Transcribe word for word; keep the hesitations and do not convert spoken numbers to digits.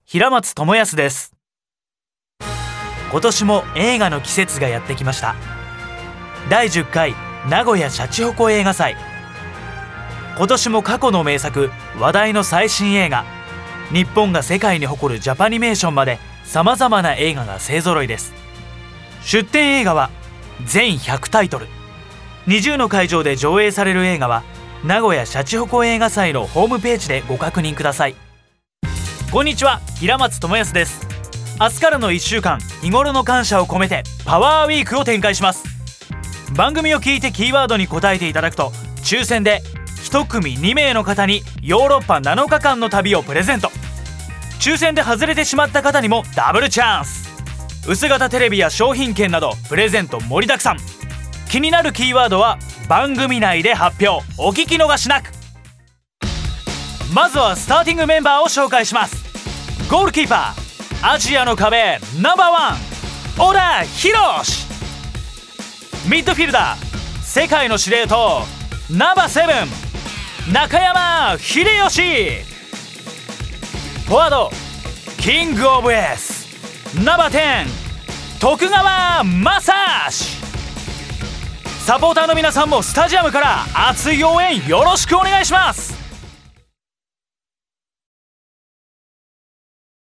平松智康です。今年も映画の季節がやってきました。だいじゅっかい名古屋シャチホコ映画祭。今年も過去の名作、話題の最新映画、日本が世界に誇るジャパニメーションまで様々な映画が勢ぞろいです。出展映画は全ひゃくタイトル。にじゅうの会場で上映される映画は名古屋シャチホコ映画祭のホームページでご確認ください。こんにちは、平松智康です。明日からのいっしゅうかん、日頃の感謝を込めてパワーウィークを展開します。番組を聞いてキーワードに答えていただくと、抽選でひとくみにめいの方にヨーロッパなのかかんの旅をプレゼント。抽選で外れてしまった方にもダブルチャンス。薄型テレビや商品券などプレゼント盛りだくさん。気になるキーワードは番組内で発表、お聞き逃しなく。まずはスターティングメンバーを紹介します。ゴールキーパー、アジアの壁ナンバーワン、小田裕志。ミッドフィルダー、世界の司令塔ナンバーセブン、中山秀義。フォワード、キングオブエースナンバーテン、徳川正史。サポーターの皆さんもスタジアムから熱い応援よろしくお願いします。